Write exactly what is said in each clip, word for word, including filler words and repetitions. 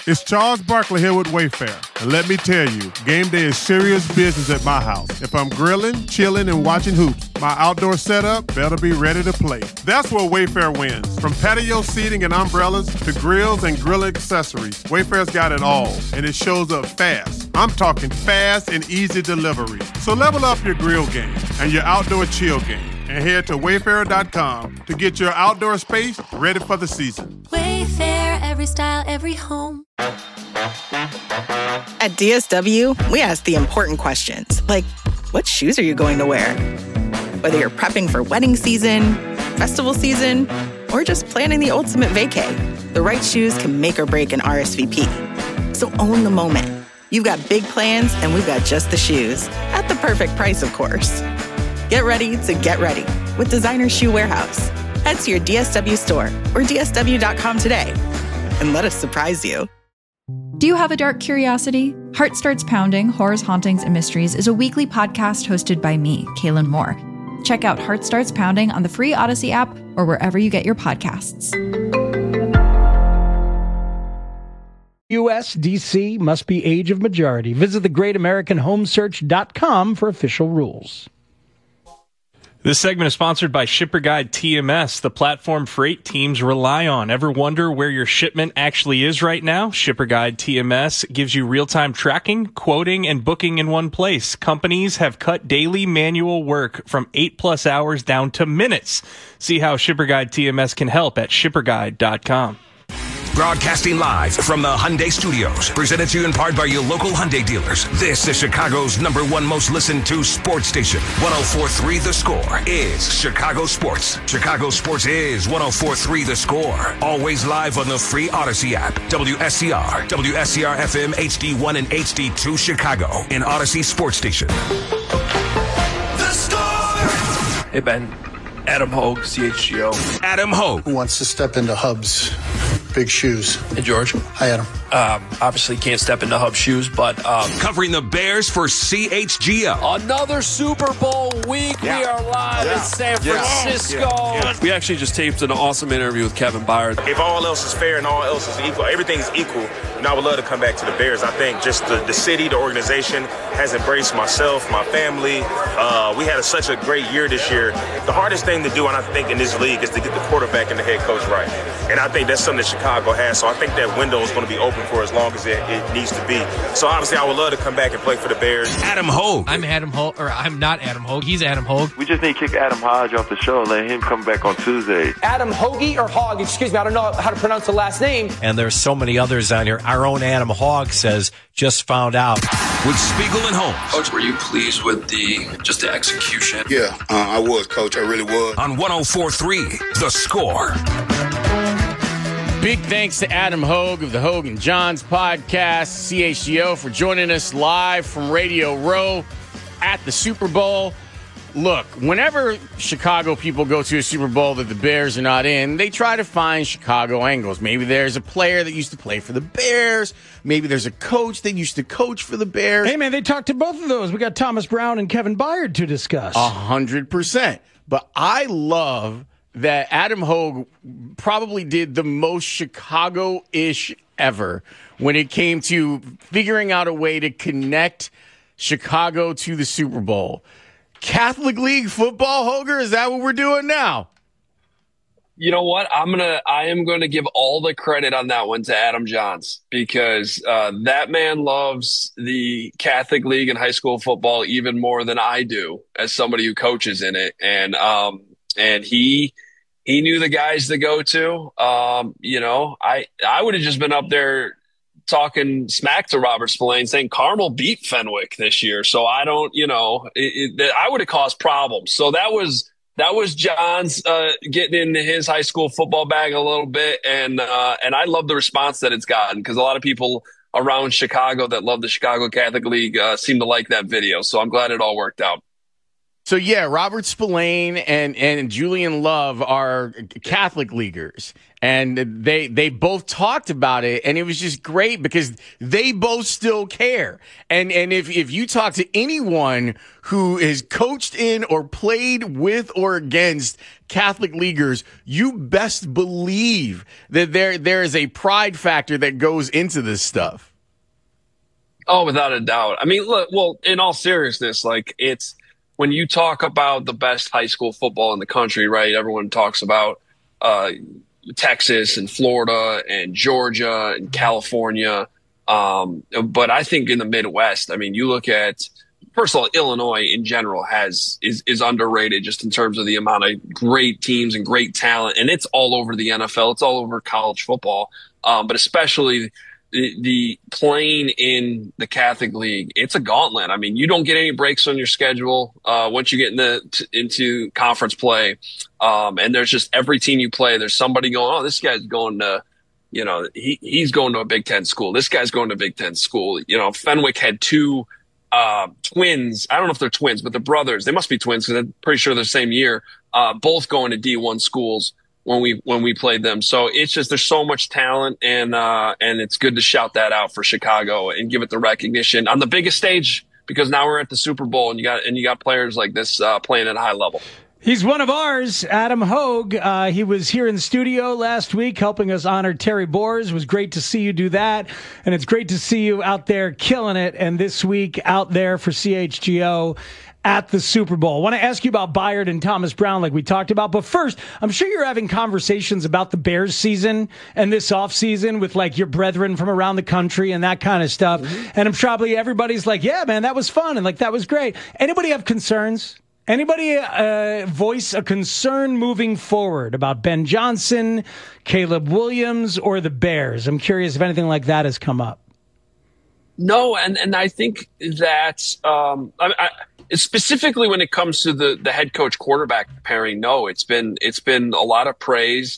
It's Charles Barkley here with Wayfair. And let me tell you, game day is serious business at my house. If I'm grilling, chilling, and watching hoops, my outdoor setup better be ready to play. That's where Wayfair wins. From patio seating and umbrellas to grills and grill accessories, Wayfair's got it all, and it shows up fast. I'm talking fast and easy delivery. So level up your grill game and your outdoor chill game, and head to wayfair dot com to get your outdoor space ready for the season. Wayfair, every style, every home. At D S W, we ask the important questions, like, what shoes are you going to wear? Whether you're prepping for wedding season, festival season, or just planning the ultimate vacay, the right shoes can make or break an R S V P. So own the moment. You've got big plans, and we've got just the shoes. At the perfect price, of course. Get ready to get ready with Designer Shoe Warehouse. Head to your D S W store or D S W dot com today and let us surprise you. Do you have a dark curiosity? Heart Starts Pounding, Horrors, Hauntings, and Mysteries is a weekly podcast hosted by me, Kaylin Moore. Check out Heart Starts Pounding on the free Odyssey app or wherever you get your podcasts. U S D C must be age of majority. Visit the great american home search dot com for official rules. This segment is sponsored by Shipper Guide T M S, the platform freight teams rely on. Ever wonder where your shipment actually is right now? Shipper Guide T M S gives you real-time tracking, quoting, and booking in one place. Companies have cut daily manual work from eight plus hours down to minutes. See how Shipper Guide T M S can help at shipper guide dot com. Broadcasting live from the Hyundai Studios, presented to you in part by your local Hyundai dealers. This is Chicago's number one most listened to sports station. one oh four point three The Score is Chicago Sports. Chicago Sports is one oh four point three The Score. Always live on the free Odyssey app. W S C R, W S C R F M, H D one and H D two Chicago, in Odyssey Sports Station. The Score! Hey, Ben. Adam Hogue, C H G O. Adam Hogue. Who wants to step into Hub's big shoes? Hey, George. Hi, Adam. Um, obviously can't step into Hub's shoes, but... Um, Covering the Bears for C H G O. Another Super Bowl week. Yeah. We are live yeah. in San Francisco. Yeah. Yeah. We actually just taped an awesome interview with Kevin Byard. If all else is fair and all else is equal, everything's equal, you know, I would love to come back to the Bears. I think just the, the city, the organization has embraced myself, my family. Uh, we had a, such a great year this year. The hardest thing to do, and I think in this league, is to get the quarterback and the head coach right. And I think that's something that Chicago has. So I think that window is going to be open for as long as it, it needs to be. So obviously, I would love to come back and play for the Bears. Adam Hogue. I'm Adam Hogue, or I'm not Adam Hogue. He's Adam Hogue. We just need to kick Adam Hodge off the show and let him come back on Tuesday. Adam Hoagie or Hogg, excuse me, I don't know how to pronounce the last name. And there's so many others on here. Our own Adam Hogg says, just found out. With Spiegel and Holmes. Coach, were you pleased with the just the execution? Yeah, uh, I was, Coach. I really was. On one oh four point three The Score. Big thanks to Adam Hogue of the Hogue and Johns podcast, C H G O, for joining us live from Radio Row at the Super Bowl. Look, whenever Chicago people go to a Super Bowl that the Bears are not in, they try to find Chicago angles. Maybe there's a player that used to play for the Bears. Maybe there's a coach that used to coach for the Bears. Hey, man, they talked to both of those. We got Thomas Brown and Kevin Byard to discuss. A hundred percent. But I love that Adam Hogue probably did the most Chicago-ish ever when it came to figuring out a way to connect Chicago to the Super Bowl. Catholic League football, Hoger, is that what we're doing now? You know what? I'm gonna I am gonna give all the credit on that one to Adam Johns, because uh, that man loves the Catholic League and high school football even more than I do as somebody who coaches in it. And um and he he knew the guys to go to. Um, you know, I I would have just been up there talking smack to Robert Spillane, saying Carmel beat Fenwick this year. So I don't, you know, it, it, I would have caused problems. So that was that was John's uh, getting into his high school football bag a little bit, and uh, and I love the response that it's gotten, because a lot of people around Chicago that love the Chicago Catholic League uh, seem to like that video. So I'm glad it all worked out. So, yeah, Robert Spillane and, and Julian Love are Catholic leaguers, and they they both talked about it, and it was just great because they both still care. And and if, if you talk to anyone who is coached in or played with or against Catholic leaguers, you best believe that there there is a pride factor that goes into this stuff. Oh, without a doubt. I mean, look, well, in all seriousness, like it's, when you talk about the best high school football in the country, right? Everyone talks about uh, Texas and Florida and Georgia and California. Um, but I think in the Midwest, I mean, you look at, first of all, Illinois in general has is is underrated just in terms of the amount of great teams and great talent. And it's all over the N F L. It's all over college football. Um, but especially The, the playing in the Catholic League, it's a gauntlet. I mean, you don't get any breaks on your schedule uh, once you get in the, t- into conference play. Um, and there's just every team you play, there's somebody going, oh, this guy's going to, you know, he, he's going to a Big Ten school. This guy's going to a Big Ten school. You know, Fenwick had two uh, twins. I don't know if they're twins, but they're brothers. They must be twins because I'm pretty sure they're the same year, uh, both going to D one schools when we when we played them. So it's just there's so much talent, and uh, and it's good to shout that out for Chicago and give it the recognition on the biggest stage, because now we're at the Super Bowl and you got and you got players like this uh, playing at a high level. He's one of ours, Adam Hogue. Uh, he was here in the studio last week helping us honor Terry Boers. It was great to see you do that, and it's great to see you out there killing it, and this week out there for C H G O at the Super Bowl. I want to ask you about Byard and Thomas Brown like we talked about. But first, I'm sure you're having conversations about the Bears season and this offseason with like your brethren from around the country and that kind of stuff. Mm-hmm. And I'm probably everybody's like, yeah, man, that was fun. And like, that was great. Anybody have concerns? Anybody uh, voice a concern moving forward about Ben Johnson, Caleb Williams, or the Bears? I'm curious if anything like that has come up. No, and, and I think that um, I, I, specifically when it comes to the, the head coach quarterback pairing, no, it's been it's been a lot of praise.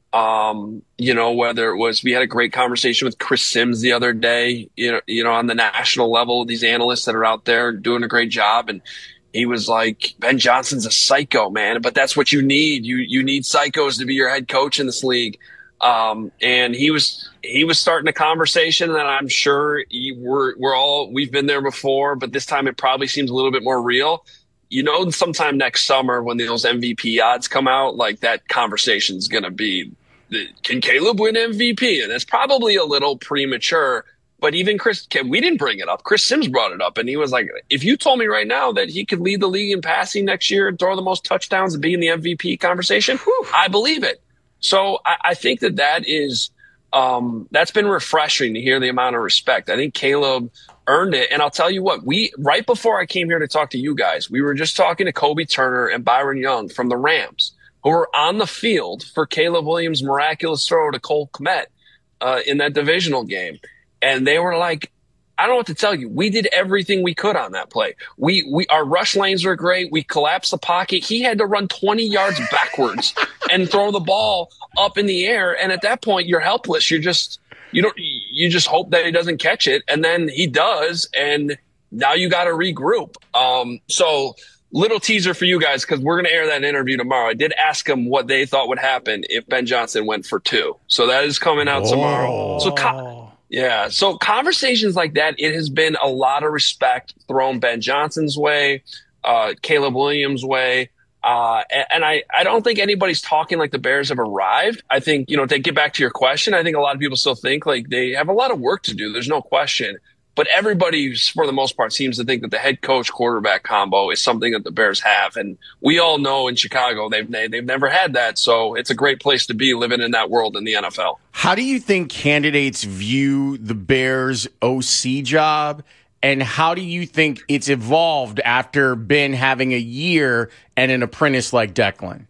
Um, you know, whether it was we had a great conversation with Chris Sims the other day. You know, you know, on the national level, these analysts that are out there doing a great job, and he was like, Ben Johnson's a psycho, man, but that's what you need. You you need psychos to be your head coach in this league. Um, and he was he was starting a conversation that I'm sure he, we're we're all we've been there before, but this time it probably seems a little bit more real. You know, sometime next summer when those M V P odds come out, like that conversation is going to be, can Caleb win M V P? And it's probably a little premature. But even Chris, we didn't bring it up. Chris Sims brought it up, and he was like, if you told me right now that he could lead the league in passing next year and throw the most touchdowns and be in the M V P conversation, whew, I believe it. So I, I think that that is um, that's been refreshing to hear the amount of respect. I think Caleb earned it. And I'll tell you what, we right before I came here to talk to you guys, we were just talking to Kobe Turner and Byron Young from the Rams, who were on the field for Caleb Williams' miraculous throw to Cole Kmet uh, in that divisional game. And they were like, I don't know what to tell you. We did everything we could on that play. We, we, our rush lanes are great. We collapsed the pocket. He had to run twenty yards backwards and throw the ball up in the air. And at that point, you're helpless. You're just, you don't, you just hope that he doesn't catch it. And then he does. And now you got to regroup. Um, so little teaser for you guys, because we're going to air that interview tomorrow. I did ask them what they thought would happen if Ben Johnson went for two. So that is coming out Whoa. tomorrow. So, co- Yeah, so conversations like that, it has been a lot of respect thrown Ben Johnson's way, uh, Caleb Williams' way, uh, and, and I, I don't think anybody's talking like the Bears have arrived. I think, you know, to get back to your question, I think a lot of people still think like they have a lot of work to do. There's no question. But everybody, for the most part, seems to think that the head coach quarterback combo is something that the Bears have. And we all know in Chicago, they've they've never had that. So it's a great place to be living in that world in the N F L. How do you think candidates view the Bears O C job? And how do you think it's evolved after Ben having a year and an apprentice like Declan?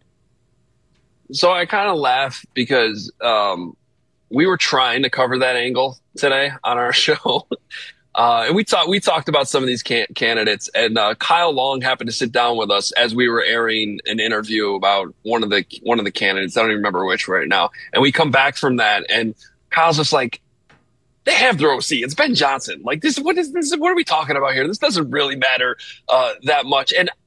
So I kind of laugh because um, we were trying to cover that angle today on our show. Uh, and we talked, we talked about some of these can- candidates, and uh, Kyle Long happened to sit down with us as we were airing an interview about one of the, one of the candidates. I don't even remember which right now. And we come back from that, and Kyle's just like, they have their O C. It's Ben Johnson. Like this, what is this? What are we talking about here? This doesn't really matter uh, that much. And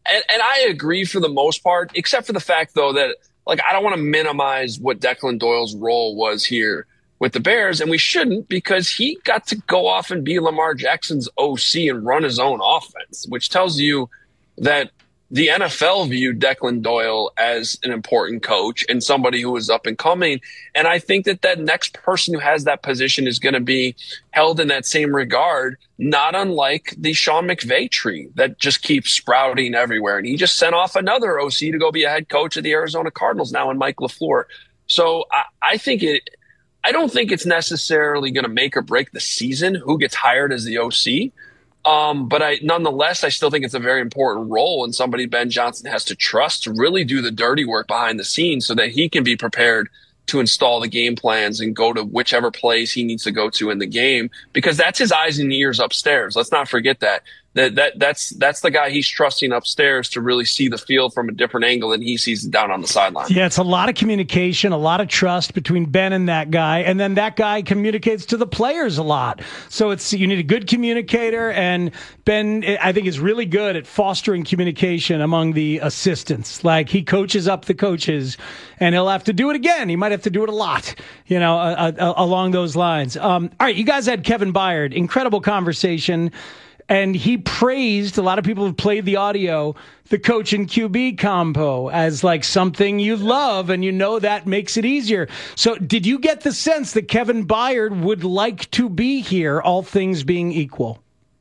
and, and I agree for the most part, except for the fact, though, that like I don't want to minimize what Declan Doyle's role was here with the Bears, and we shouldn't, because he got to go off and be Lamar Jackson's O C and run his own offense, which tells you that the N F L viewed Declan Doyle as an important coach and somebody who was up and coming. And I think that that next person who has that position is going to be held in that same regard, not unlike the Sean McVay tree that just keeps sprouting everywhere. And he just sent off another O C to go be a head coach of the Arizona Cardinals now in Mike LaFleur. So I, I think it, I don't think it's necessarily going to make or break the season who gets hired as the O C. Um, but I, nonetheless, I still think it's a very important role, and somebody Ben Johnson has to trust to really do the dirty work behind the scenes so that he can be prepared to install the game plans and go to whichever place he needs to go to in the game, because that's his eyes and ears upstairs. Let's not forget that. That, that that's that's the guy he's trusting upstairs to really see the field from a different angle than he sees it down on the sideline. Yeah, it's a lot of communication, a lot of trust between Ben and that guy, and then that guy communicates to the players a lot. So it's you need a good communicator, and Ben, I think, is really good at fostering communication among the assistants. Like, he coaches up the coaches, and he'll have to do it again. He might have to do it a lot, you know, uh, uh, along those lines. Um, all right, you guys had Kevin Byard, incredible conversation. And he praised, a lot of people have played the audio, the coach and Q B combo as like something you love, and you know that makes it easier. So did you get the sense that Kevin Byard would like to be here, all things being equal?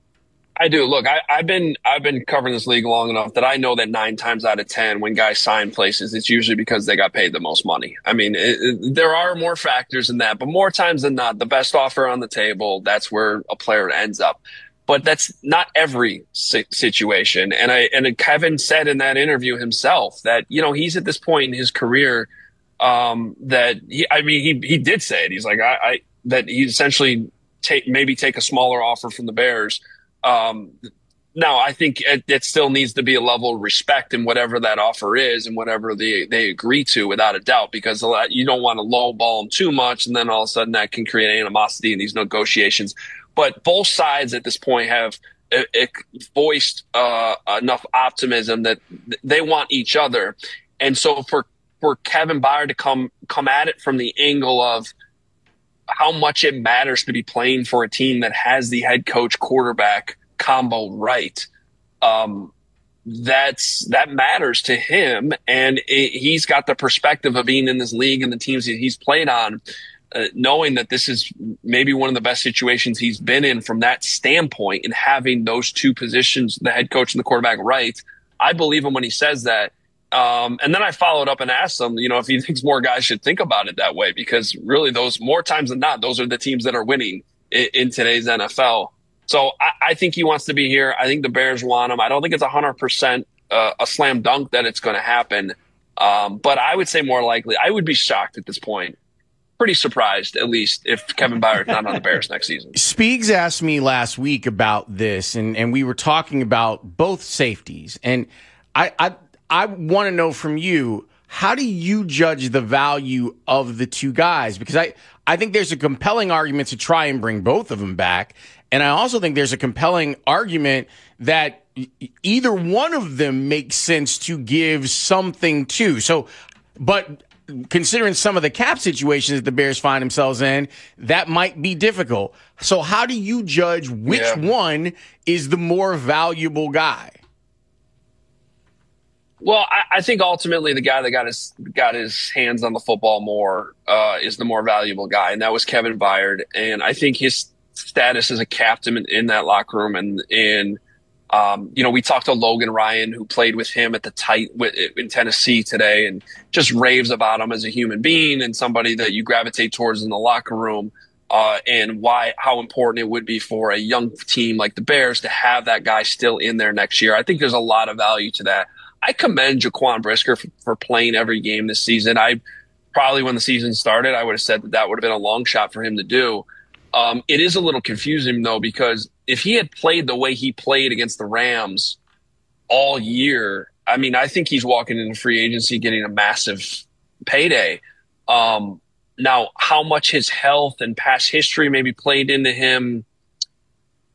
I do. Look, I, I've been I've been covering this league long enough that I know that nine times out of ten, when guys sign places, it's usually because they got paid the most money. I mean, it, it, there are more factors in that, but more times than not, the best offer on the table, that's where a player ends up. But that's not every situation. And I and Kevin said in that interview himself that, you know, he's at this point in his career um, that he, I mean, he he did say it. He's like, I, I that he essentially take maybe take a smaller offer from the Bears. Um, now, I think it, it still needs to be a level of respect in whatever that offer is and whatever they, they agree to, without a doubt, because a lot, you don't want to lowball them too much, and then all of a sudden that can create animosity in these negotiations. But both sides at this point have it, it voiced uh, enough optimism that they want each other. And so for, for Kevin Byard to come come at it from the angle of how much it matters to be playing for a team that has the head coach quarterback combo right, um, that's that matters to him. And it, he's got the perspective of being in this league and the teams that he's played on, Uh, knowing that this is maybe one of the best situations he's been in from that standpoint, and having those two positions, the head coach and the quarterback, right. I believe him when he says that. Um, and then I followed up and asked him, you know, if he thinks more guys should think about it that way, because really those more times than not, those are the teams that are winning in, in today's N F L. So I, I think he wants to be here. I think the Bears want him. I don't think it's a hundred percent a slam dunk that it's going to happen. Um, but I would say more likely, I would be shocked at this point. Pretty surprised, at least, if Kevin Byard's not on the Bears next season. Speegs asked me last week about this, and, and we were talking about both safeties. And I I, I want to know from you, how do you judge the value of the two guys? Because I, I think there's a compelling argument to try and bring both of them back. And I also think there's a compelling argument that either one of them makes sense to give something to. So, but considering some of the cap situations that the Bears find themselves in, that might be difficult. So how do you judge which yeah. one is the more valuable guy? Well, I, I think ultimately the guy that got his got his hands on the football more uh, is the more valuable guy, and that was Kevin Byard. And I think his status as a captain in, in that locker room, and in Um, you know, we talked to Logan Ryan, who played with him at the tight in Tennessee today, and just raves about him as a human being and somebody that you gravitate towards in the locker room, uh, and why, how important it would be for a young team like the Bears to have that guy still in there next year. I think there's a lot of value to that. I commend Jaquan Brisker for, for playing every game this season. I probably, when the season started, I would have said that that would have been a long shot for him to do. Um, it is a little confusing, though, because if he had played the way he played against the Rams all year, I mean, I think he's walking into free agency getting a massive payday. Um, now, how much his health and past history maybe played into him,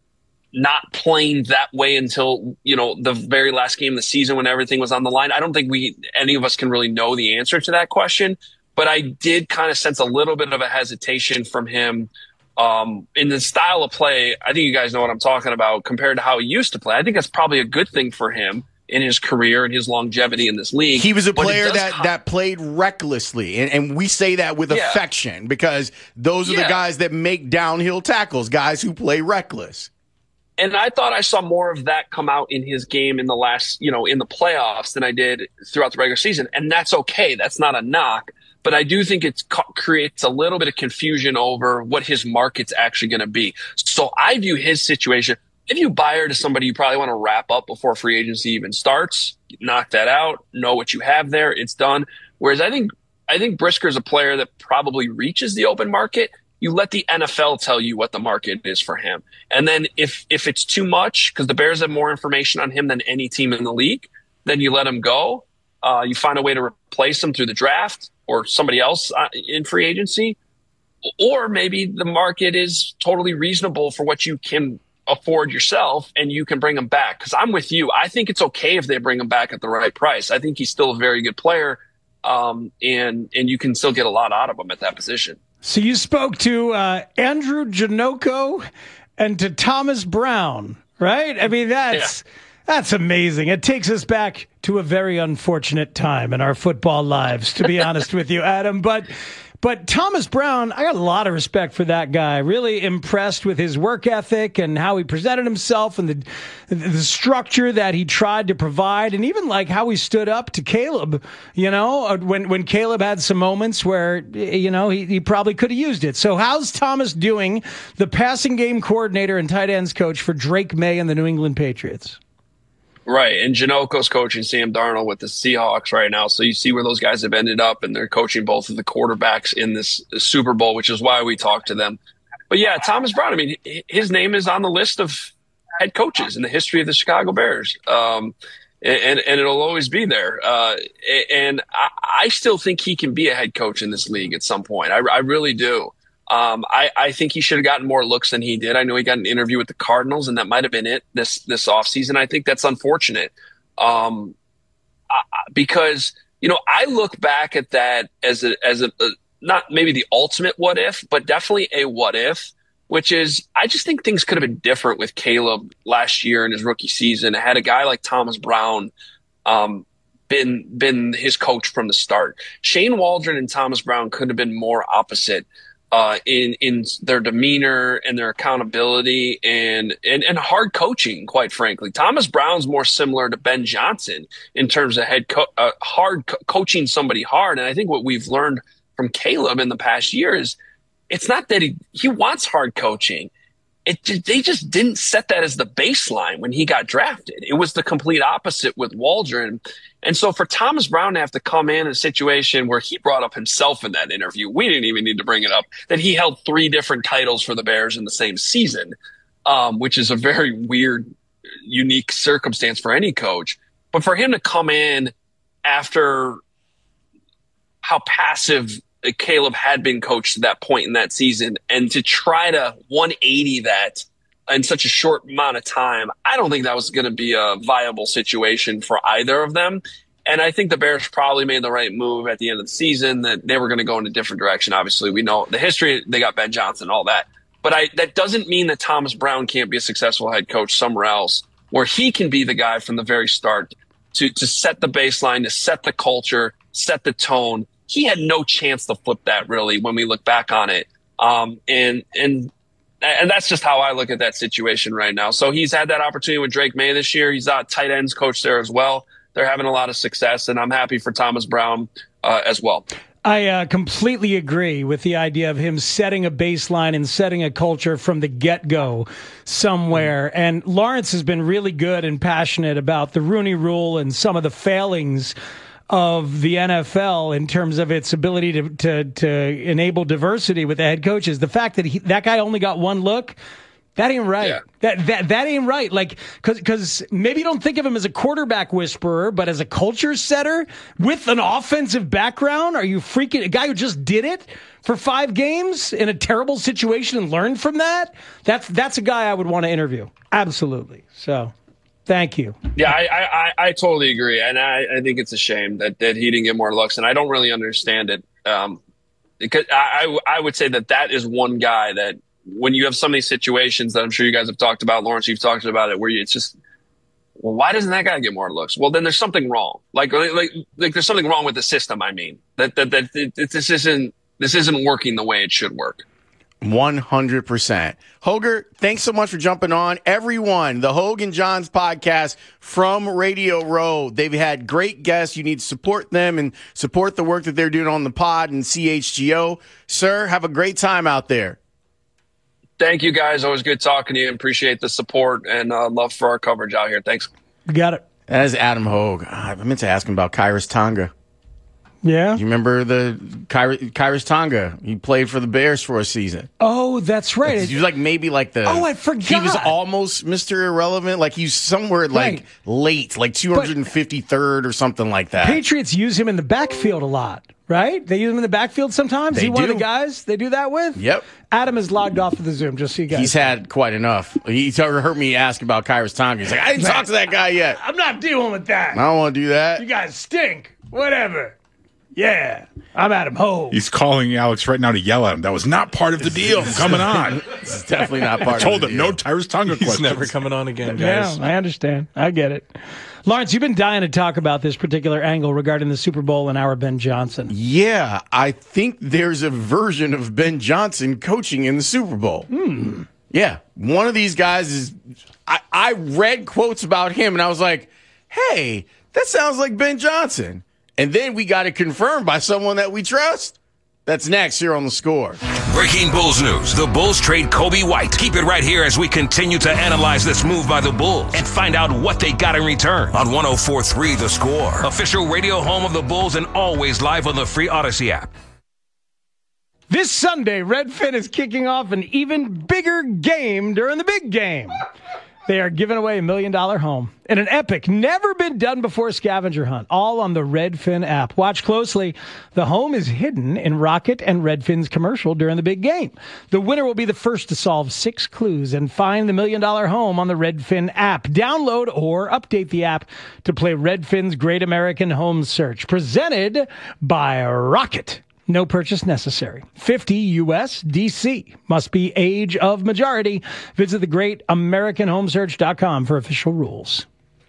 not playing that way until, you know, the very last game of the season when everything was on the line? I don't think we any of us can really know the answer to that question, but I did kind of sense a little bit of a hesitation from him um, in the style of play. I think you guys know what I'm talking about compared to how he used to play. I think that's probably a good thing for him in his career and his longevity in this league. He was a player that, come- that played recklessly, and, and we say that with yeah. affection because those are yeah. the guys that make downhill tackles, guys who play reckless. And I thought I saw more of that come out in his game in the last, you know, in the playoffs than I did throughout the regular season. And that's okay. That's not a knock. But I do think it co- creates a little bit of confusion over what his market's actually going to be. So I view his situation, if you buy her to somebody you probably want to wrap up before free agency even starts, knock that out, know what you have there, it's done. Whereas I think I think Brisker's a player that probably reaches the open market. You let the N F L tell you what the market is for him. And then if if it's too much, because the Bears have more information on him than any team in the league, then you let him go. Uh, you find a way to replace him through the draft or somebody else in free agency. Or maybe the market is totally reasonable for what you can afford yourself and you can bring him back. Because I'm with you. I think it's okay if they bring him back at the right price. I think he's still a very good player, um, and and you can still get a lot out of him at that position. So you spoke to uh, Andrew Janocko and to Thomas Brown, right? I mean, that's yeah. that's amazing. It takes us back to a very unfortunate time in our football lives, to be honest with you, Adam. But but Thomas Brown, I got a lot of respect for that guy. Really impressed with his work ethic and how he presented himself and the the structure that he tried to provide, and even like how he stood up to Caleb, you know, when when Caleb had some moments where, you know, he, he probably could have used it. So how's Thomas doing, the passing game coordinator and tight ends coach for Drake May and the New England Patriots? Right, and Janocko's coaching Sam Darnold with the Seahawks right now. So you see where those guys have ended up, and they're coaching both of the quarterbacks in this Super Bowl, which is why we talked to them. But yeah, Thomas Brown, I mean, his name is on the list of head coaches in the history of the Chicago Bears, um, and, and it'll always be there. Uh, and I, I still think he can be a head coach in this league at some point. I, I really do. Um, I, I think he should have gotten more looks than he did. I know he got an interview with the Cardinals, and that might have been it this this offseason. I think that's unfortunate um, I, because, you know, I look back at that as a, as a, a not maybe the ultimate what if, but definitely a what if, which is I just think things could have been different with Caleb last year in his rookie season. Had a guy like Thomas Brown um, been been his coach from the start. Shane Waldron and Thomas Brown could have been more opposite. Uh, in, in their demeanor and their accountability and, and, and hard coaching, quite frankly. Thomas Brown's more similar to Ben Johnson in terms of head co- uh, hard co- coaching somebody hard. And I think what we've learned from Caleb in the past year is it's not that he, he wants hard coaching. It just, they just didn't set that as the baseline when he got drafted. It was the complete opposite with Waldron. And so for Thomas Brown to have to come in a situation where he brought up himself in that interview, we didn't even need to bring it up, that he held three different titles for the Bears in the same season, um, which is a very weird, unique circumstance for any coach. But for him to come in after how passive Caleb had been coached to that point in that season and to try to one eighty that in such a short amount of time, I don't think that was going to be a viable situation for either of them. And I think the Bears probably made the right move at the end of the season, that they were going to go in a different direction. Obviously, we know the history. They got Ben Johnson, all that. But I, that doesn't mean that Thomas Brown can't be a successful head coach somewhere else where he can be the guy from the very start to, to set the baseline, to set the culture, set the tone. He had no chance to flip that, really, when we look back on it. Um, and, and, And that's just how I look at that situation right now. So he's had that opportunity with Drake May this year. He's a tight ends coach there as well. They're having a lot of success, and I'm happy for Thomas Brown uh, as well. I uh, completely agree with the idea of him setting a baseline and setting a culture from the get-go somewhere. Mm-hmm. And Lawrence has been really good and passionate about the Rooney Rule and some of the failings of the N F L in terms of its ability to to, to enable diversity with the head coaches. The fact that he, that guy only got one look, That ain't right. Yeah. That that that ain't right. Like, cause, cause maybe you don't think of him as a quarterback whisperer, but as a culture setter with an offensive background. Are you freaking a guy who just did it for five games in a terrible situation and learned from that? That's that's a guy I would want to interview. Absolutely. So, thank you. Yeah, I I, I totally agree, and I, I think it's a shame that that he didn't get more looks, and I don't really understand it. Um, because I I, I would say that that is one guy that. When you have so many situations that I'm sure you guys have talked about, Lawrence, you've talked about it, where you, it's just, well, why doesn't that guy get more looks? Well, then there's something wrong. Like, like, like there's something wrong with the system. I mean, that that that it, it, this isn't this isn't working the way it should work. one hundred percent. Hoger, thanks so much for jumping on. Everyone, the Hogue and Johns podcast from Radio Row. They've had great guests. You need to support them and support the work that they're doing on the pod and C H G O. Sir, have a great time out there. Thank you, guys. Always good talking to you. Appreciate the support and uh, love for our coverage out here. Thanks. You got it. That is Adam Hogue. I meant to ask him about Khyiris Tonga. Yeah? You remember the Khyiris, Khyiris Tonga? He played for the Bears for a season. Oh, that's right. He was like maybe like the... Oh, I forgot. He was almost Mister Irrelevant. Like he's somewhere like Right. late, like two hundred fifty-third or something like that. Patriots use him in the backfield a lot, right? They use him in the backfield sometimes. They Is he one of do. the guys they do that with? Yep. Adam is logged off of the Zoom, just so you guys He's had quite enough. He heard me ask about Khyiris Tonga. He's like, I didn't talk to that guy yet. I'm not dealing with that. I don't want to do that. You guys stink. Whatever. Yeah. I'm Adam Hogue. He's calling Alex right now to yell at him. That was not part of the deal. I'm coming on. It's definitely not part I told of the him, deal. no Khyiris Tonga He's questions. never coming on again, Yeah, guys. I understand. I get it. Lawrence, you've been dying to talk about this particular angle regarding the Super Bowl and our Ben Johnson. Yeah, I think there's a version of Ben Johnson coaching in the Super Bowl. Hmm. Yeah, one of these guys is. I, I read quotes about him and I was like, hey, that sounds like Ben Johnson. And then we got it confirmed by someone that we trust. That's next here on The Score. Breaking Bulls news. The Bulls trade Kobe White. Keep it right here as we continue to analyze this move by the Bulls and find out what they got in return on one oh four point three The Score. Official radio home of the Bulls and always live on the free Odyssey app. This Sunday, Redfin is kicking off an even bigger game during the big game. They are giving away a million dollar home in an epic, never been done before scavenger hunt, all on the Redfin app. Watch closely. The home is hidden in Rocket and Redfin's commercial during the big game. The winner will be the first to solve six clues and find the million dollar home on the Redfin app. Download or update the app to play Redfin's Great American Home Search, presented by Rocket. No purchase necessary. fifty U S D C. Must be age of majority. Visit the great american home search dot com for official rules.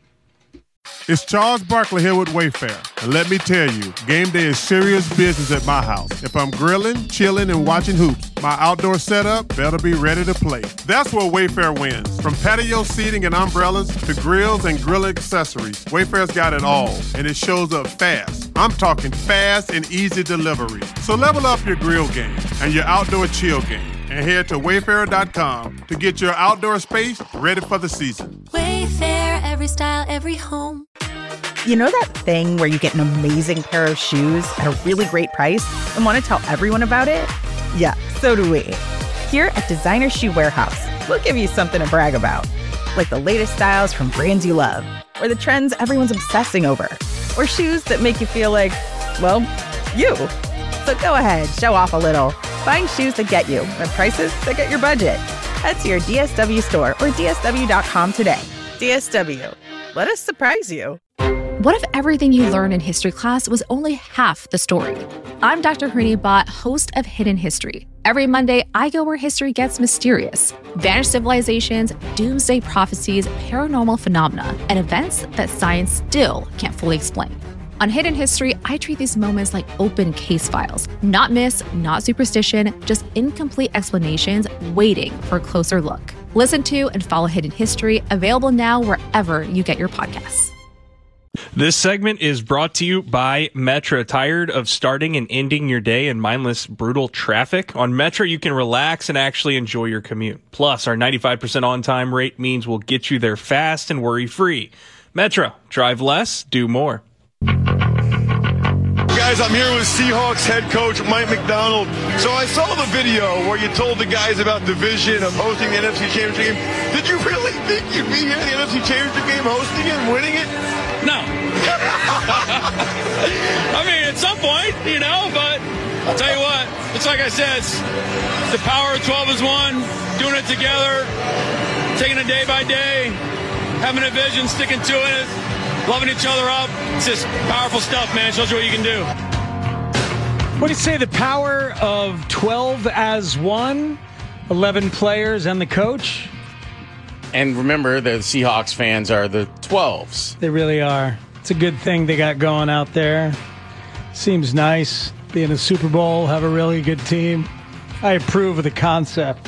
It's Charles Barkley here with Wayfair. And let me tell you, game day is serious business at my house. If I'm grilling, chilling, and watching hoops, my outdoor setup better be ready to play. That's where Wayfair wins. From patio seating and umbrellas to grills and grill accessories, Wayfair's got it all, and it shows up fast. I'm talking fast and easy delivery. So level up your grill game and your outdoor chill game, and head to wayfair dot com to get your outdoor space ready for the season. Wayfair, every style, every home. You know that thing where you get an amazing pair of shoes at a really great price and want to tell everyone about it? Yeah, so do we. Here at Designer Shoe Warehouse, we'll give you something to brag about. Like the latest styles from brands you love, or the trends everyone's obsessing over, or shoes that make you feel like, well, you. So go ahead, show off a little. Find shoes that get you at prices that get your budget. Head to your D S W store or D S W dot com today. D S W. Let us surprise you. What if everything you learned in history class was only half the story? I'm Doctor Hrini Bhatt, host of Hidden History. Every Monday, I go where history gets mysterious. Vanished civilizations, doomsday prophecies, paranormal phenomena, and events that science still can't fully explain. On Hidden History, I treat these moments like open case files. Not myths, not superstition, just incomplete explanations waiting for a closer look. Listen to and follow Hidden History, available now wherever you get your podcasts. This segment is brought to you by Metra. Tired of starting and ending your day in mindless, brutal traffic? On Metra, you can relax and actually enjoy your commute. Plus, our ninety-five percent on-time rate means we'll get you there fast and worry-free. Metra, drive less, do more. Guys, guys, I'm here with Seahawks head coach Mike Macdonald. So I saw the video where you told the guys about the vision of hosting the N F C Championship game. Did you really think you'd be here in the N F C Championship game, hosting it and winning it? No. I mean, at some point, you know, but I'll tell you what, it's like I said, it's the power of twelve is one, doing it together, taking it day by day, having a vision, sticking to it, loving each other up. It's just powerful stuff, man. It shows you what you can do. What do you say, the power of twelve as one? eleven players and the coach? And remember, the Seahawks fans are the twelves. They really are. It's a good thing they got going out there. Seems nice. Be in a Super Bowl, have a really good team. I approve of the concept.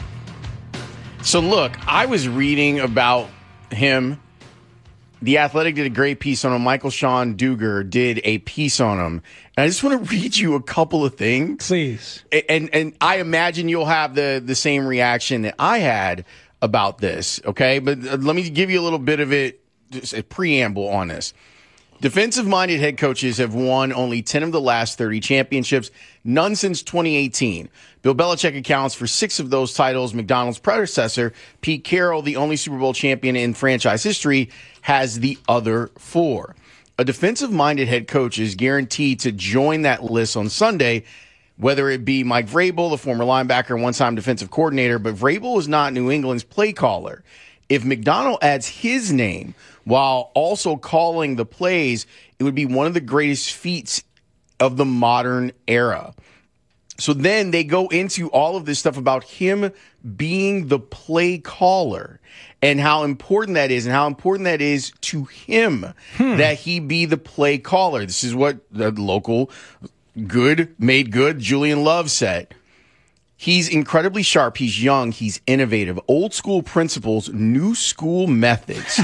So look, I was reading about him. The Athletic did a great piece on him. Michael Sean Dugar did a piece on him. And I just want to read you a couple of things. Please. And and I imagine you'll have the, the same reaction that I had about this, okay? But let me give you a little bit of it, just a preamble on this. Defensive-minded head coaches have won only ten of the last thirty championships, none since twenty eighteen. Bill Belichick accounts for six of those titles. McDonald's predecessor, Pete Carroll, the only Super Bowl champion in franchise history, has the other four. A defensive-minded head coach is guaranteed to join that list on Sunday, whether it be Mike Vrabel, the former linebacker and one-time defensive coordinator, but Vrabel is not New England's play caller. If Macdonald adds his name while also calling the plays, it would be one of the greatest feats of the modern era. So then they go into all of this stuff about him being the play caller and how important that is and how important that is to him hmm. that he be the play caller. This is what the local good, made good Julian Love said. He's incredibly sharp. He's young. He's innovative. Old school principles, new school methods.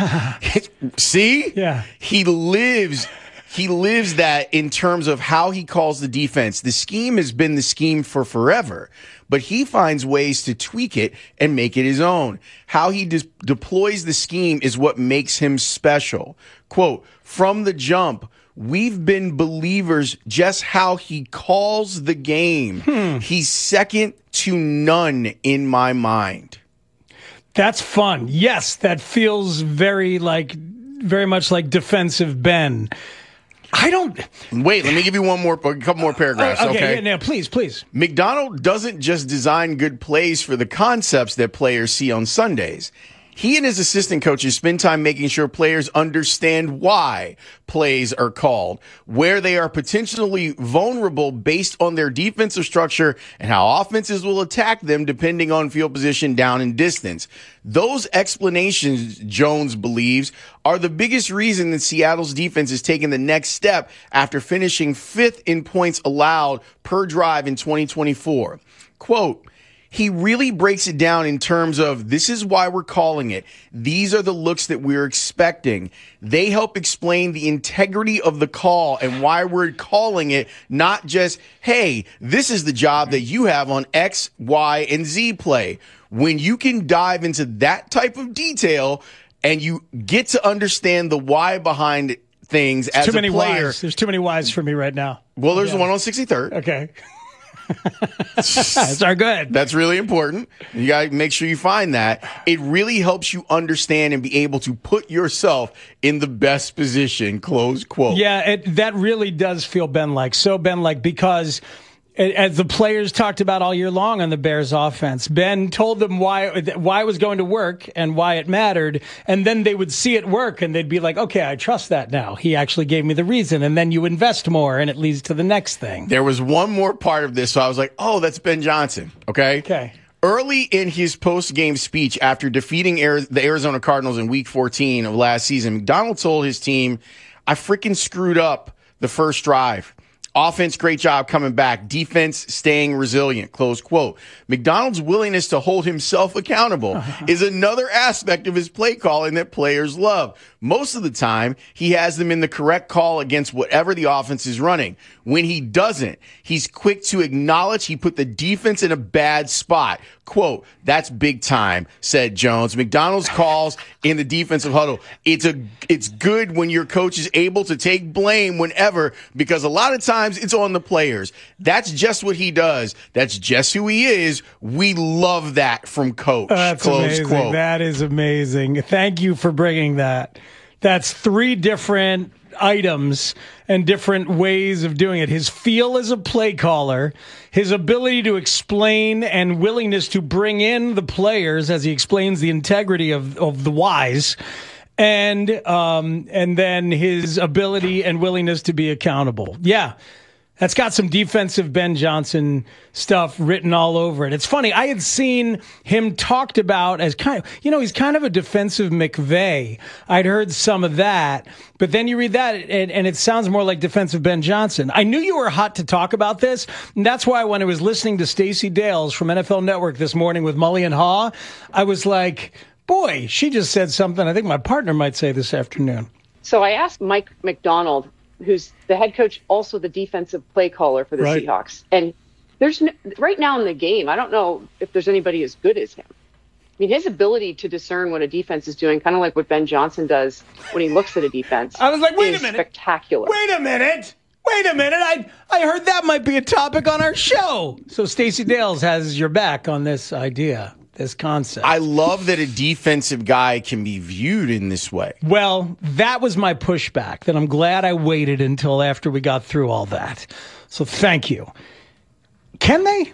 See? Yeah. He lives, he lives that in terms of how he calls the defense. The scheme has been the scheme for forever, but he finds ways to tweak it and make it his own. How he de- deploys the scheme is what makes him special. Quote, from the jump, we've been believers just how he calls the game. Hmm. He's second to none in my mind. That's fun. Yes, that feels very like, very much like defensive Ben. I don't. Wait, let me give you one more, a couple more paragraphs. Uh, okay, okay? Yeah, no, please, please. Macdonald doesn't just design good plays for the concepts that players see on Sundays. He and his assistant coaches spend time making sure players understand why plays are called, where they are potentially vulnerable based on their defensive structure, and how offenses will attack them depending on field position, down, and distance. Those explanations, Jones believes, are the biggest reason that Seattle's defense is taking the next step after finishing fifth in points allowed per drive in twenty twenty-four. Quote, he really breaks it down in terms of this is why we're calling it. These are the looks that we're expecting. They help explain the integrity of the call and why we're calling it, not just, hey, this is the job that you have on X, Y, and Z play. When you can dive into that type of detail and you get to understand the why behind things There's as too many a player. Whys. There's too many whys for me right now. Well, there's yeah. one on sixty-third. Okay. That's our good. That's really important. You got to make sure you find that. It really helps you understand and be able to put yourself in the best position, close quote. Yeah, it, that really does feel Ben-like. So Ben-like because as the players talked about all year long on the Bears offense, Ben told them why why it was going to work and why it mattered, and then they would see it work and they'd be like, okay, I trust that now. He actually gave me the reason, and then you invest more and it leads to the next thing. There was one more part of this, so I was like, oh, that's Ben Johnson, okay? Okay. Early in his post-game speech after defeating Ari- the Arizona Cardinals in Week fourteen of last season, Macdonald told his team, I freaking screwed up the first drive. Offense, great job coming back. Defense, staying resilient, close quote. Macdonald's willingness to hold himself accountable is another aspect of his play calling that players love. Most of the time, he has them in the correct call against whatever the offense is running. When he doesn't, he's quick to acknowledge he put the defense in a bad spot. Quote, that's big time, said Jones. McDonald's calls in the defensive huddle. It's a, it's good when your coach is able to take blame whenever, because a lot of times it's on the players. That's just what he does. That's just who he is. We love that from Coach. That's Close amazing. quote. That is amazing. Thank you for bringing that. That's three different items and different ways of doing it. His feel as a play caller, his ability to explain and willingness to bring in the players as he explains the integrity of, of the whys, and um, and then his ability and willingness to be accountable. Yeah. That's got some defensive Ben Johnson stuff written all over it. It's funny. I had seen him talked about as kind of, you know, he's kind of a defensive McVay. I'd heard some of that, but then you read that and, and it sounds more like defensive Ben Johnson. I knew you were hot to talk about this. And that's why when I was listening to Stacey Dales from N F L Network this morning with Mully and Haw, I was like, boy, she just said something I think my partner might say this afternoon. So I asked Mike McDonald, who's the head coach, also the defensive play caller for the Right. Seahawks. And there's no, right now in the game, I don't know if there's anybody as good as him. I mean, his ability to discern what a defense is doing, kind of like what Ben Johnson does when he looks at a defense. I was like, wait is a minute. Spectacular. Wait a minute. Wait a minute. I I heard that might be a topic on our show. So Stacey Dales has your back on this idea, this concept. I love that a defensive guy can be viewed in this way. Well, that was my pushback, that I'm glad I waited until after we got through all that. So thank you. Can they?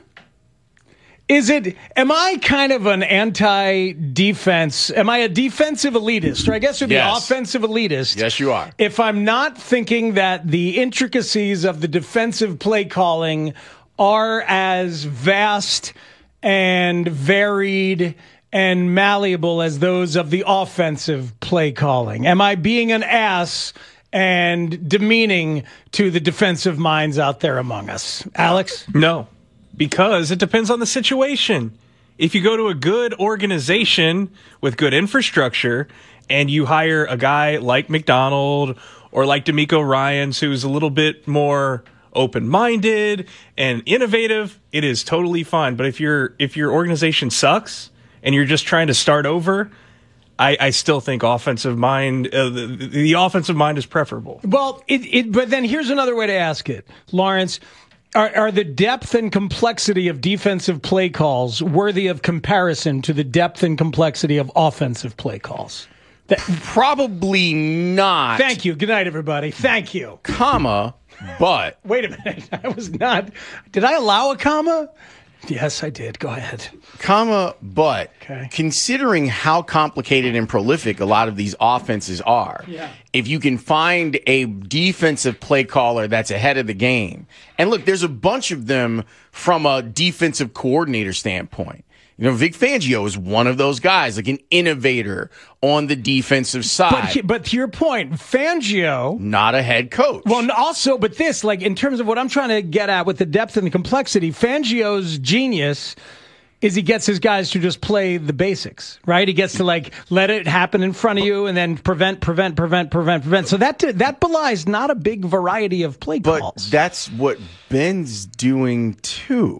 Is it, am I kind of an anti-defense? Am I a defensive elitist? Or I guess it would be Yes. offensive elitist. Yes, you are. If I'm not thinking that the intricacies of the defensive play calling are as vast and varied and malleable as those of the offensive play calling? Am I being an ass and demeaning to the defensive minds out there among us? Alex? No, because it depends on the situation. If you go to a good organization with good infrastructure and you hire a guy like McDonald or like D'Amico Ryans, who's a little bit more open-minded and innovative, it is totally fine. But if your if your organization sucks and you're just trying to start over, I, I still think offensive mind uh, the, the offensive mind is preferable. Well, it, it but then here's another way to ask it, Lawrence. Are, are the depth and complexity of defensive play calls worthy of comparison to the depth and complexity of offensive play calls? That, Probably not. Thank you. Good night, everybody. Thank you. Comma, but. Wait a minute. I was not. Did I allow a comma? Yes, I did. Go ahead. Comma, but. Okay. Considering how complicated and prolific a lot of these offenses are, Yeah. if you can find a defensive play caller that's ahead of the game, and look, there's a bunch of them from a defensive coordinator standpoint. You know, Vic Fangio is one of those guys, like an innovator on the defensive side. But, he- but to your point, Fangio. Not a head coach. Well, and also, but this, like, in terms of what I'm trying to get at with the depth and the complexity, Fangio's genius is he gets his guys to just play the basics, right? He gets to, like, let it happen in front of you and then prevent, prevent, prevent, prevent, prevent. So that that belies not a big variety of play But calls. that's what Ben's doing, too.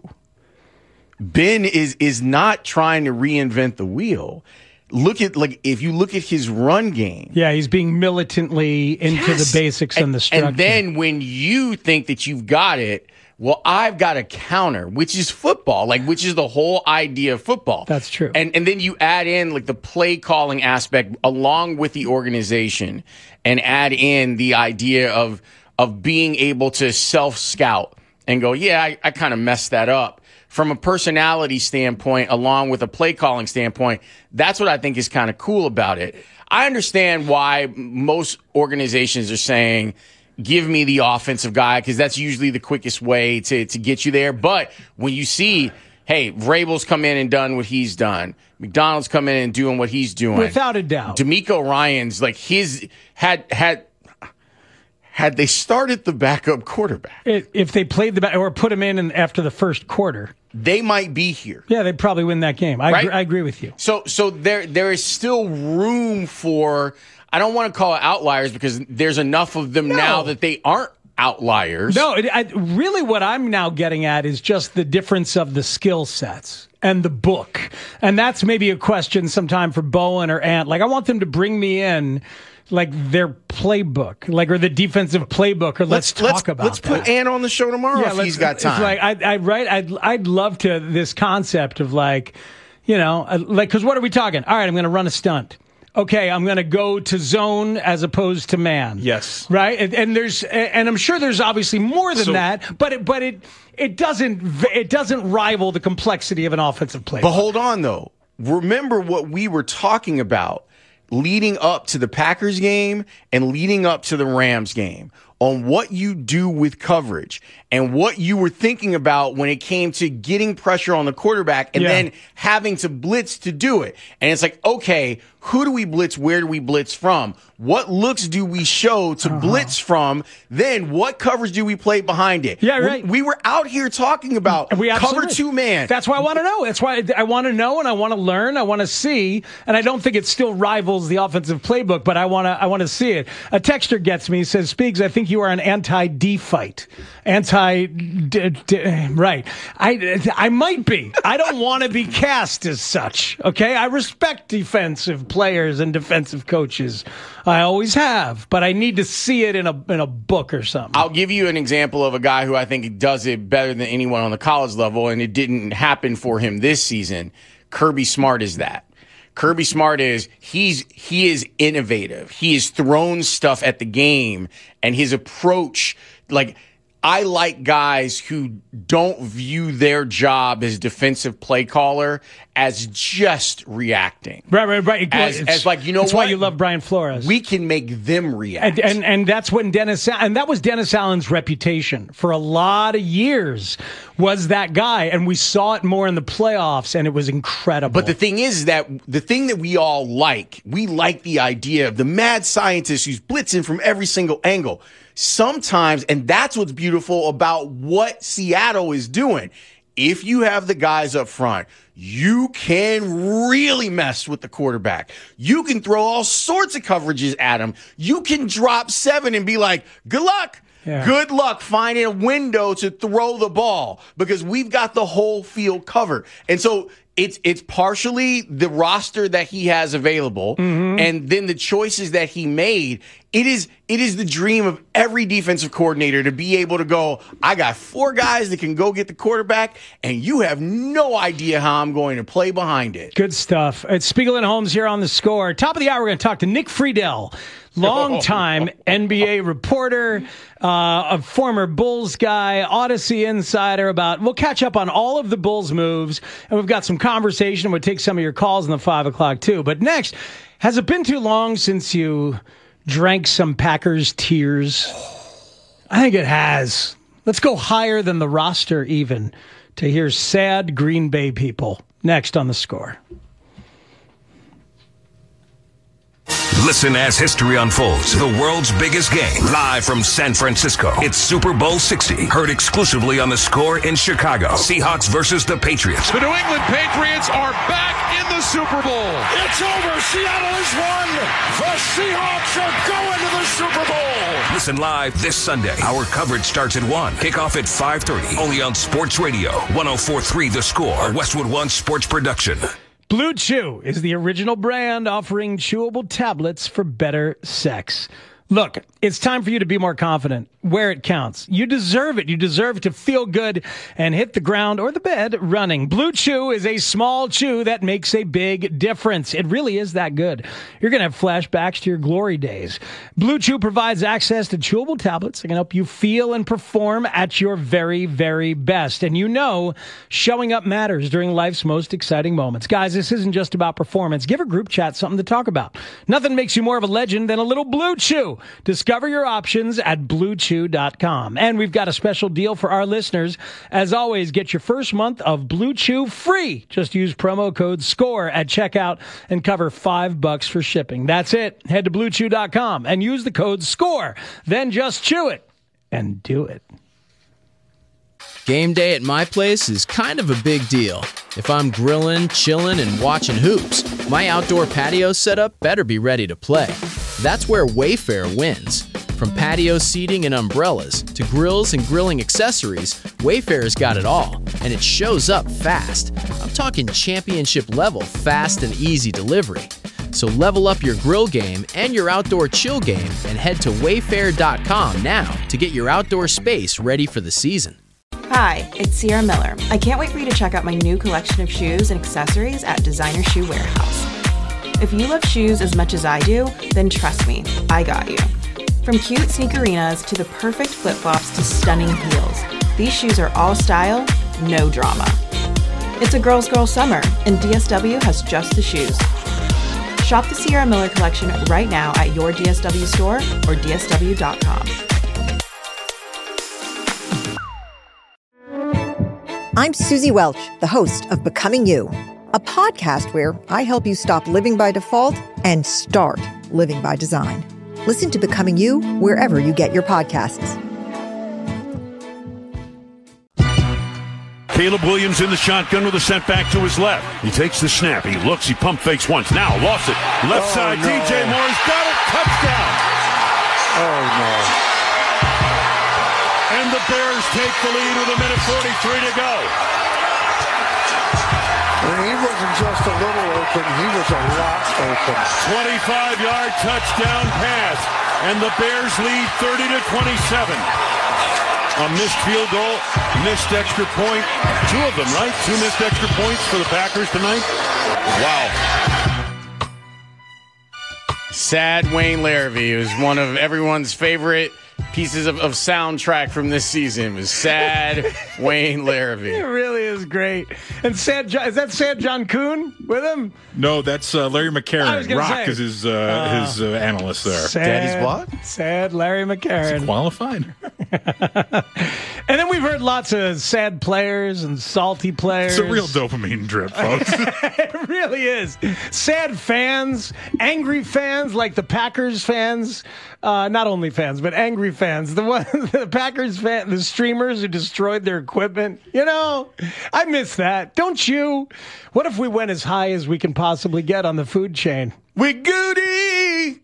Ben is is not trying to reinvent the wheel. Look at, like, if you look at his run game. Yeah, he's being militantly into Yes. the basics and, and the structure. And then when you think that you've got it, well, I've got a counter, which is football, like, which is the whole idea of football. That's true. And and then you add in, like, the play calling aspect along with the organization, and add in the idea of of being able to self scout and go, yeah, I, I kind of messed that up. From a personality standpoint, along with a play calling standpoint, that's what I think is kind of cool about it. I understand why most organizations are saying, give me the offensive guy, because that's usually the quickest way to, to get you there. But when you see, hey, Vrabel's come in and done what he's done, McDonald's come in and doing what he's doing. Without a doubt. D'Amico Ryans, like, his, had, had, had they started the backup quarterback, It, if they played the back or put him in and after the first quarter, they might be here. yeah, they'd probably win that game. I, Right? agree, I agree with you. So, so there, there is still room for, I don't want to call it outliers because there's enough of them No. now that they aren't outliers. No, it, I, really what I'm now getting at is just the difference of the skill sets and the book. And that's maybe a question sometime for Bowen or Ant. Like, I want them to bring me in like their playbook, like, or the defensive playbook, or let's, let's talk let's, about Let's that. put Ant on the show tomorrow yeah, if he's got time. It's like, I, I, right, I'd, I'd love to, this concept of like, you know, like, because what are we talking? All right, I'm going to run a stunt. Okay, I'm going to go to zone as opposed to man. Yes. Right? And, and there's and I'm sure there's obviously more than So- that, but it but it it doesn't it doesn't rival the complexity of an offensive play. But hold on, though. Remember what we were talking about leading up to the Packers game and leading up to the Rams game on what you do with coverage and what you were thinking about when it came to getting pressure on the quarterback and Yeah. then having to blitz to do it. And it's like, okay, who do we blitz? Where do we blitz from? What looks do we show to uh-huh. blitz from? Then what coverage do we play behind it? Yeah, right. We, we were out here talking about we cover two man. That's why I want to know. That's why I want to know and I want to learn. I want to see. And I don't think it still rivals the offensive playbook, but I want to I want to see it. A texter gets me, says, Speaks, I think you are an anti-D fight. Anti, d- d- right. I, I might be. I don't want to be cast as such, okay? I respect defensive players and defensive coaches. I always have, but I need to see it in a in a book or something. I'll give you an example of a guy who I think does it better than anyone on the college level, and it didn't happen for him this season. Kirby Smart is that. Kirby Smart is, he's, he is innovative. He has thrown stuff at the game, and his approach, like, I like guys who don't view their job as defensive play caller as just reacting. Right, right, right. As, as like, you know that's what? That's why you love Brian Flores. We can make them react. And, and and that's when Dennis, and that was Dennis Allen's reputation for a lot of years, was that guy. And we saw it more in the playoffs, and it was incredible. But the thing is that the thing that we all like, we like the idea of the mad scientist who's blitzing from every single angle. Sometimes, and that's what's beautiful about what Seattle is doing. If you have the guys up front, you can really mess with the quarterback. You can throw all sorts of coverages at him. You can drop seven and be like, good luck. Yeah. Good luck finding a window to throw the ball because we've got the whole field covered. And so it's it's partially the roster that he has available mm-hmm. and then the choices that he made. It is it is the dream of every defensive coordinator to be able to go, I got four guys that can go get the quarterback, and you have no idea how I'm going to play behind it. Good stuff. It's Spiegel and Holmes here on The Score. Top of the hour, we're going to talk to Nick Friedel, longtime N B A reporter, uh, a former Bulls guy, Odyssey insider. About we'll catch up on all of the Bulls moves, and we've got some conversation. We'll take some of your calls in the five o'clock too. But next, has it been too long since you drank some Packers tears? I think it has. Let's go higher than the roster even to hear sad Green Bay people. Next on The Score. Listen as history unfolds. The world's biggest game, live from San Francisco. It's Super Bowl sixty, heard exclusively on The Score in Chicago. Seahawks versus the Patriots. The New England Patriots are back in the Super Bowl. It's over. Seattle has won. The Seahawks are going to the Super Bowl. Listen live this Sunday. Our coverage starts at one. Kickoff at five thirty. Only on Sports Radio. one oh four point three The Score. Westwood One Sports Production. Blue Chew is the original brand offering chewable tablets for better sex. Look, it's time for you to be more confident where it counts. You deserve it. You deserve to feel good and hit the ground or the bed running. Blue Chew is a small chew that makes a big difference. It really is that good. You're going to have flashbacks to your glory days. Blue Chew provides access to chewable tablets that can help you feel and perform at your very, very best. And you know, showing up matters during life's most exciting moments. Guys, this isn't just about performance. Give a group chat something to talk about. Nothing makes you more of a legend than a little Blue Chew. Discover your options at blue chew dot com. And we've got a special deal for our listeners. As always, get your first month of Blue Chew free. Just use promo code SCORE at checkout and cover five bucks for shipping. That's it. Head to blue chew dot com and use the code SCORE. Then just chew it and do it. Game day at my place is kind of a big deal. If I'm grilling, chilling, and watching hoops, my outdoor patio setup better be ready to play. That's where Wayfair wins. From patio seating and umbrellas to grills and grilling accessories, Wayfair's got it all, and it shows up fast. I'm talking championship level fast and easy delivery. So level up your grill game and your outdoor chill game and head to wayfair dot com now to get your outdoor space ready for the season. Hi, it's Sierra Miller. I can't wait for you to check out my new collection of shoes and accessories at Designer Shoe Warehouse. If you love shoes as much as I do, then trust me, I got you. From cute sneakerinas to the perfect flip-flops to stunning heels, these shoes are all style, no drama. It's a girl's girl summer, and D S W has just the shoes. Shop the Sierra Miller collection right now at your D S W store or D S W dot com. I'm Susie Welch, the host of Becoming You, a podcast where I help you stop living by default and start living by design. Listen to Becoming You wherever you get your podcasts. Caleb Williams in the shotgun with a set back to his left. He takes the snap. He looks. He pump fakes once. Now lost it. Left oh, side. No. D J Moore's got it. Touchdown. Oh, no. And the Bears take the lead with a minute forty-three to go. And he wasn't just a little open. He was a lot open. twenty-five-yard touchdown pass. And the Bears lead thirty to twenty-seven. A missed field goal, missed extra point. Two of them, right? Two missed extra points for the Packers tonight. Wow. Sad Wayne Larrivee was one of everyone's favorite pieces of, of soundtrack from this season. It was Sad Wayne Larrivee. It really is great. And Sad John, is that Sad John Kuhn with him? No, that's uh, Larry McCarron. Rock say. is his uh, uh, his uh, analyst there. Sad, Daddy's what? Sad Larry McCarron. Is he qualified? And then we've heard lots of sad players and salty players. It's a real dopamine drip, folks. It really is. Sad fans, angry fans like the Packers fans. Uh, not only fans, but angry fans. The one, the Packers fan, the streamers who destroyed their equipment. You know, I miss that. Don't you? What if we went as high as we can possibly get on the food chain? We goody!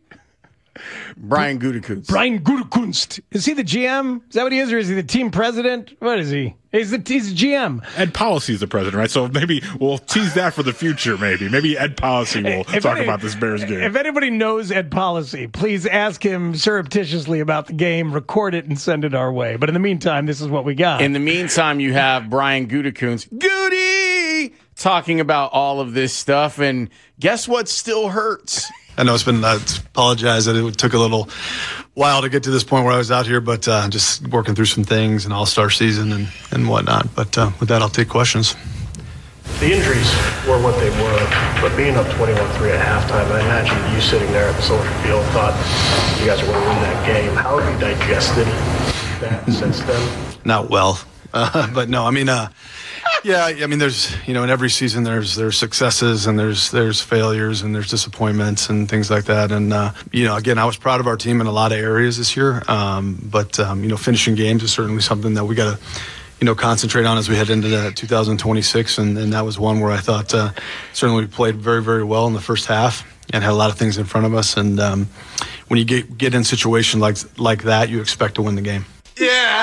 Brian Gutekunst. Brian Gutekunst. Is he the G M? Is that what he is, or is he the team president? What is he? He's the, he's the G M. Ed Policy is the president, right? So maybe we'll tease that for the future, maybe. Maybe Ed Policy will if talk any, about this Bears game. If anybody knows Ed Policy, please ask him surreptitiously about the game, record it, and send it our way. But in the meantime, this is what we got. In the meantime, you have Brian Gutekunst. Goody! Talking about all of this stuff, and guess what still hurts? I know it's been, I apologize that it took a little while to get to this point where I was out here, but uh, just working through some things and all-star season and, and whatnot. But uh, with that, I'll take questions. The injuries were what they were, but being up twenty-one three at halftime, I imagine you sitting there at the Soldier Field thought you guys were going to win that game. How have you digested that since then? Not well, uh, but no, I mean, uh, yeah, I mean, there's, you know, in every season there's there's successes and there's there's failures and there's disappointments and things like that. And, uh, you know, again, I was proud of our team in a lot of areas this year. Um, but, um, you know, finishing games is certainly something that we got to, you know, concentrate on as we head into the two thousand twenty-six. And, and that was one where I thought uh, certainly we played very, very well in the first half and had a lot of things in front of us. And um, when you get, get in situations like, like that, you expect to win the game. Yeah.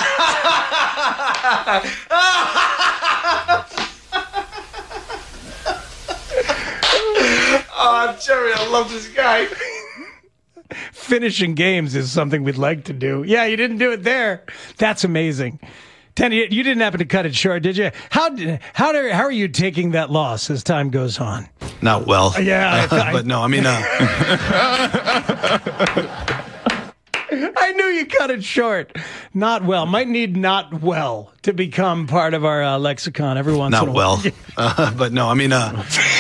Oh, Jerry, I love this guy. Finishing games is something we'd like to do. Yeah, you didn't do it there. That's amazing. Tenny, you didn't happen to cut it short, did you? How how do, how are you taking that loss as time goes on? Not well. Yeah, I, I, but no, I mean, uh... I knew you cut it short. Not well. Might need not well to become part of our uh, lexicon every once not in a while. Not well. uh, but no, I mean, uh...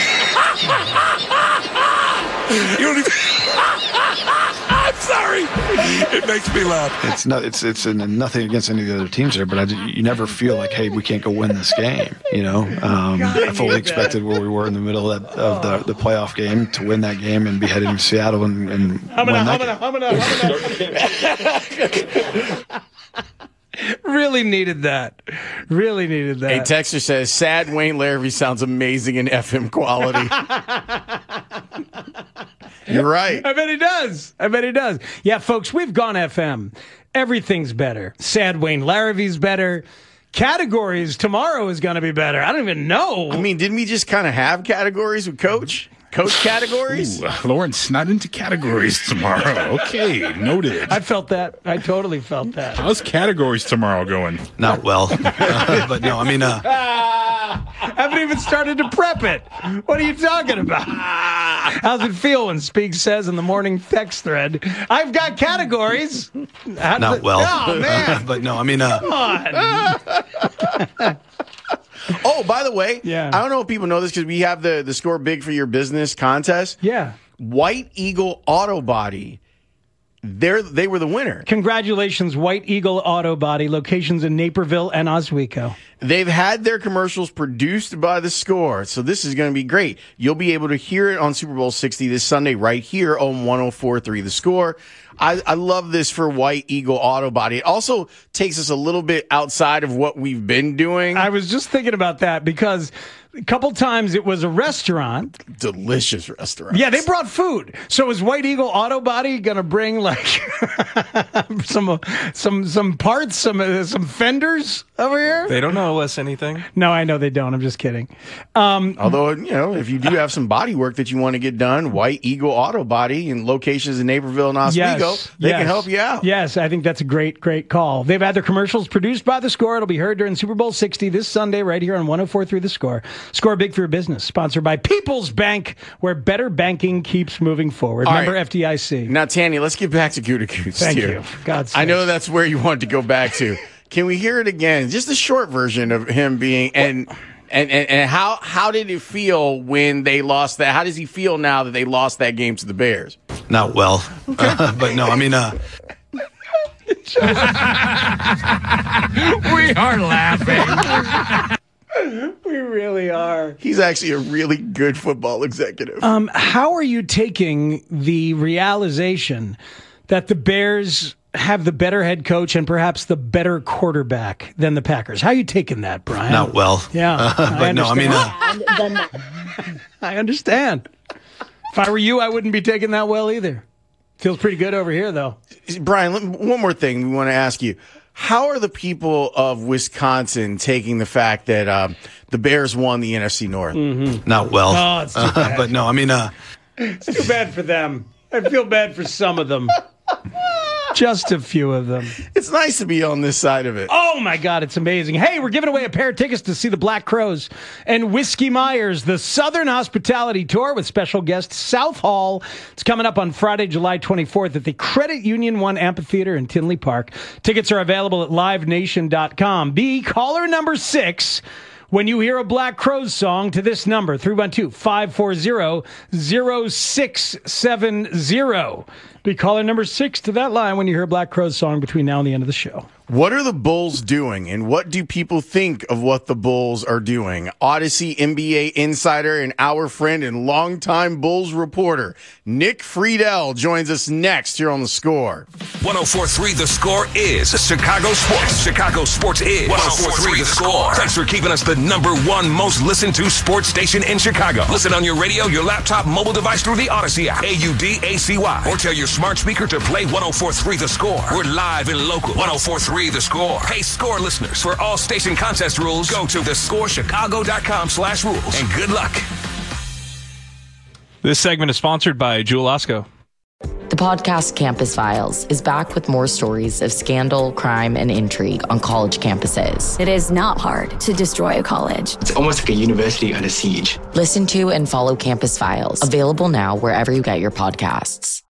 You don't even... I'm sorry. It makes me laugh. It's not. It's it's nothing against any of the other teams there, but I, you never feel like, hey, we can't go win this game. You know, um, God, I fully expected where we were in the middle of, that, of the, the playoff game to win that game and be headed to Seattle and, and win that game. Really needed that. Really needed that. Hey, Texter says, sad Wayne Larrivee sounds amazing in F M quality. You're right. I bet he does. I bet he does. Yeah, folks, we've gone F M. Everything's better. Sad Wayne Larravee's better. Categories tomorrow is going to be better. I don't even know. I mean, didn't we just kind of have categories with Coach? Coach categories? Ooh, Lawrence, not into categories tomorrow. Okay, noted. I felt that. I totally felt that. How's categories tomorrow going? Not well. uh, but no, I mean, uh, I haven't even started to prep it. What are you talking about? How's it feel when Speak says in the morning text thread, I've got categories? How not it, well. Oh, man. But no, I mean, uh, come on. Oh, by the way, yeah. I don't know if people know this because we have the, the Score Big for Your Business contest. Yeah. White Eagle Auto Body. They're, they were the winner. Congratulations, White Eagle Auto Body, locations in Naperville and Oswego. They've had their commercials produced by The Score, so this is going to be great. You'll be able to hear it on Super Bowl sixty this Sunday right here on one oh four point three The Score. I, I love this for White Eagle Auto Body. It also takes us a little bit outside of what we've been doing. I was just thinking about that because a couple times it was a restaurant. Delicious restaurant. Yeah, they brought food. So is White Eagle Auto Body going to bring like some some some parts, some uh, some fenders over here? They don't know us anything. No, I know they don't. I'm just kidding. Um, Although, you know, if you do have some body work that you want to get done, White Eagle Auto Body in locations in Naperville and Oswego, yes, they yes. can help you out. Yes, I think that's a great, great call. They've had their commercials produced by The Score. It'll be heard during Super Bowl sixty this Sunday right here on one oh four point three The Score. Score Big for Your Business, sponsored by People's Bank, where better banking keeps moving forward. All Member right. F D I C. Now, Tanya, let's get back to Gouda Goots Thank here. you. God I know that's where you wanted to go back to. Can we hear it again? Just a short version of him being and and, and and how how did it feel when they lost that? How does he feel now that they lost that game to the Bears? not well. Uh, but no, I mean, uh, We are laughing. We really are. He's actually a really good football executive. Um, how are you taking the realization that the Bears have the better head coach and perhaps the better quarterback than the Packers? How are you taking that, Brian? not well. Yeah, Uh, I but no, I mean, uh, understand. I understand. If I were you, I wouldn't be taking that well either. Feels pretty good over here, though. Brian, let- one more thing we want to ask you. How are the people of Wisconsin taking the fact that um, the Bears won the N F C North? not well. Oh, it's too bad. Uh, but no, I mean, uh, It's too bad for them. I feel bad for some of them. Just a few of them. It's nice to be on this side of it. Oh, my God, it's amazing. Hey, we're giving away a pair of tickets to see the Black Crowes and Whiskey Myers, the Southern Hospitality Tour with special guest South Hall. It's coming up on Friday, July twenty-fourth at the Credit Union One Amphitheater in Tinley Park. Tickets are available at live nation dot com. Be caller number six when you hear a Black Crowes song to this number, three one two, five four zero, zero six seven zero. Be caller number six to that line when you hear a Black Crowes song between now and the end of the show. What are the Bulls doing, and what do people think of what the Bulls are doing? Odyssey N B A insider and our friend and longtime Bulls reporter, Nick Friedel, joins us next here on The Score. one oh four point three The Score is Chicago Sports. Chicago Sports is one oh four point three The Score. Thanks for keeping us the number one most listened to sports station in Chicago. Listen on your radio, your laptop, mobile device through the Odyssey app, A U D A C Y, or tell your smart speaker to play one oh four point three The Score. We're live and local. one oh four point three The Score. Hey, Score listeners, for all station contest rules, go to the score chicago dot com slash rules, and good luck. This segment is sponsored by Jewel Osco. The podcast Campus Files is back with more stories of scandal, crime, and intrigue on college campuses. It is not hard to destroy a college. It's almost like a university under siege. Listen to and follow Campus Files, available now wherever you get your podcasts.